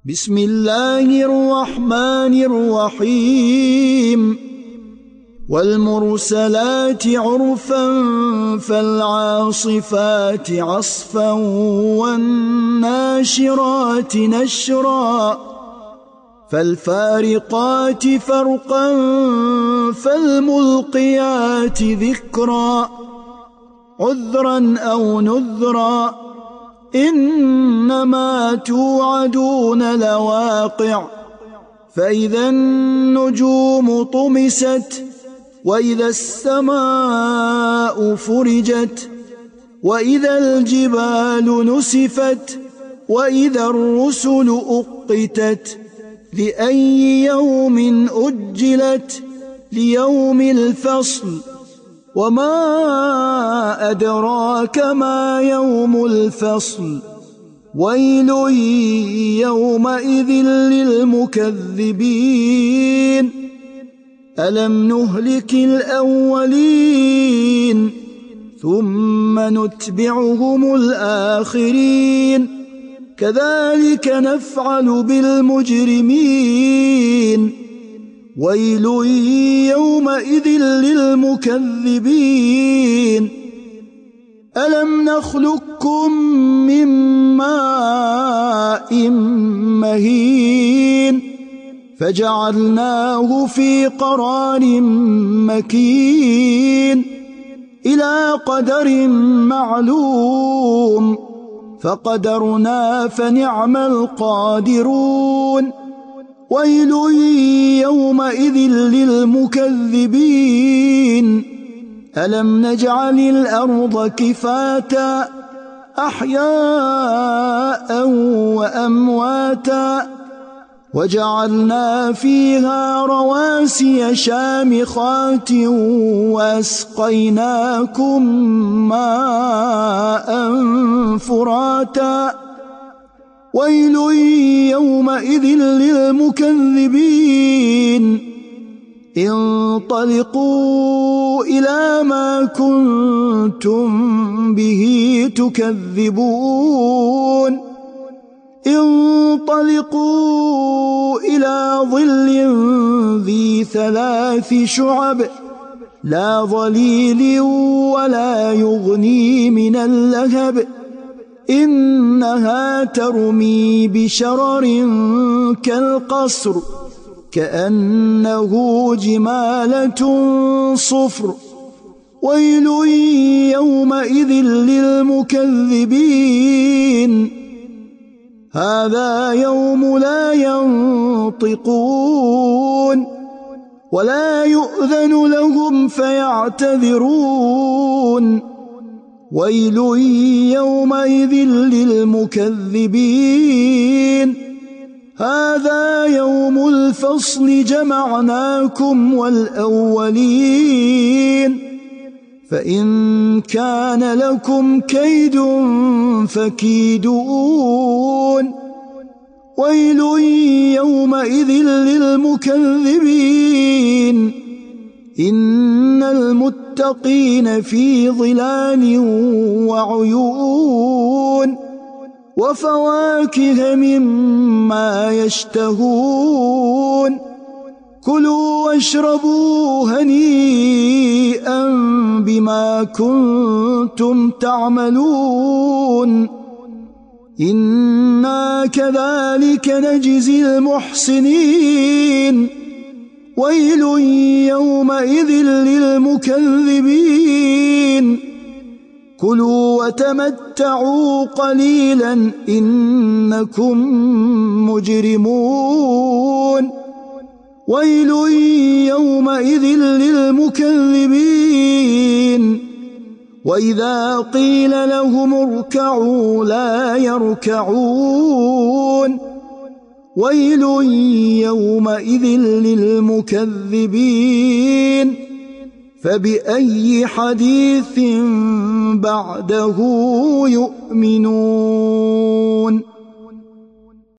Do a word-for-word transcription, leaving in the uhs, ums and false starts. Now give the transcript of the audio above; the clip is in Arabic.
بسم الله الرحمن الرحيم والمرسلات عرفا فالعاصفات عصفا والناشرات نشرا فالفارقات فرقا فالملقيات ذكرا عذرا أو نذرا إنما توعدون لواقع فإذا النجوم طمست وإذا السماء فرجت وإذا الجبال نسفت وإذا الرسل أقتت لأي يوم أجلت ليوم الفصل وما أدراك ما يوم الفصل ويل يومئذ للمكذبين ألم نهلك الأولين ثم نتبعهم الآخرين كذلك نفعل بالمجرمين ويل يومئذ للمكذبين ألم نخلقكم من ماء مهين فجعلناه في قرار مكين إلى قدر معلوم فقدرنا فنعم القادرون ويل يومئذ للمكذبين ألم نجعل الأرض كفاتا أحياء وأمواتا وجعلنا فيها رواسي شامخات وأسقيناكم ماء فراتا ويل يومئذ للمكذبين انطلقوا إلى ما كنتم به تكذبون انطلقوا إلى ظل ذي ثلاث شعب لا ظليل ولا يغني من اللهب إنها ترمي بشرر كالقصر كأنه جمالة صفر ويل يومئذ للمكذبين هذا يوم لا ينطقون ولا يؤذن لهم فيعتذرون ويل يومئذ للمكذبين هذا يوم الفصل جمعناكم والأولين فإن كان لكم كيد فكيدون ويل يومئذ للمكذبين إن المتقين في ظلال وعيون وفواكه مما يشتهون كلوا واشربوا هنيئا بما كنتم تعملون إنا كذلك نجزي المحسنين ويل يومئذ للمكذبين كلوا وتمتعوا قليلا إنكم مجرمون ويل يومئذ للمكذبين وإذا قيل لهم اركعوا لا يركعون ويل يومئذ للمكذبين فبأي حديث بعده يؤمنون